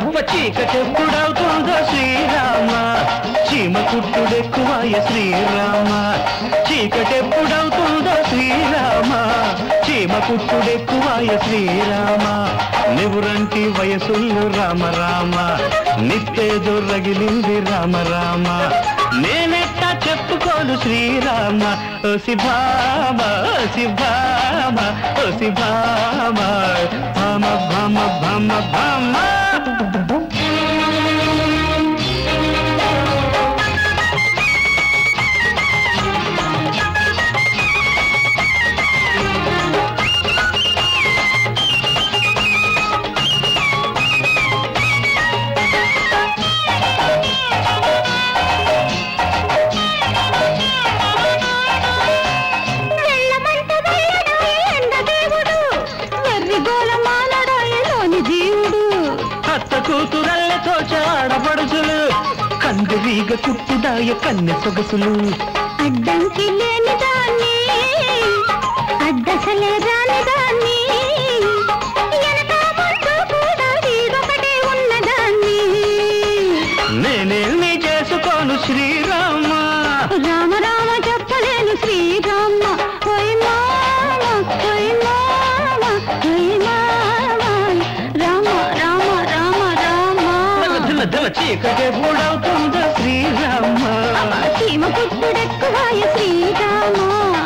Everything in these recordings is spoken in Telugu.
అబ్బ చీకటెప్పుడవుతుందో శ్రీరామ, చీమ కుట్టుడెక్కువాయ శ్రీరామ. చీకటెప్పుడవుతుందో శ్రీరామ, చీమ కుట్టుడెక్కువాయ శ్రీరామ. నివురంటి వయసుల్లో రామ రామ, నిత్తేదో రగిలింది రామ రామ. నేనెట్టా చెప్పుకోను శ్రీరామ, ఓసి భామ ఓసి భామ ఓసి భామ భామ భామ భామ భామ. కూతురల్లతో చాడపడుచులు కందిరీగ కుట్టుడాయ కన్నె సొగసులు. అడ్డంకి లేని దాన్ని అడ్డసలే రాని దాన్ని ఎనకా ముందు కూడా వీడొకటే ఉన్నదాన్ని. నేనేమి చేసుకోను శ్రీరామ, రామ రామ చెప్పలేను శ్రీరామ. ఓయ్ మామ ఓయ్ మామ ఓయ్ మామ రామ రామ రామ రామ. దిల చీకటెప్పుడవుతుందో శ్రీరామ, చీమ కుట్టుడెక్కువాయ శ్రీరామ.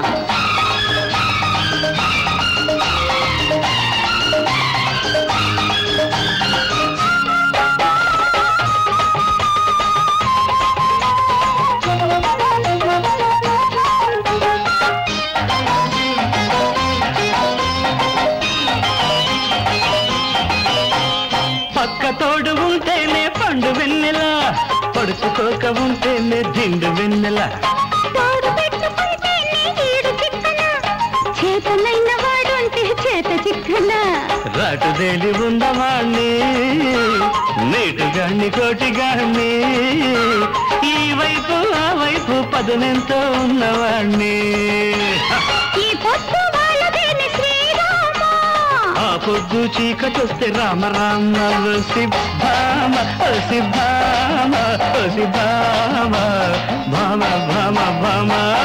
పక్క తోడు ఉంటేనే పండు వెన్నెల, పడుచుకోక ఉంటేనే దిండు వెన్నెల. తోడు పెట్టుకుంటేనే ఈడు చిక్కన, చేతనైన వాడుంటే చేత చిక్కన. రాటుదేలి ఉన్నవాణ్ణి నీటుగాన్ని కోటిగాన్ని, ఈ వైపు ఆ వైపు పదనెంతో ఉన్నవాణ్ణి. ఈ పొద్దు వాళ్ళదేని శ్రీరామ, ఆ పొద్దు చీకటొస్తే రామ రామ ఓసి భామ ఓసి భామ ఓసి భామ భామ భామ భామ.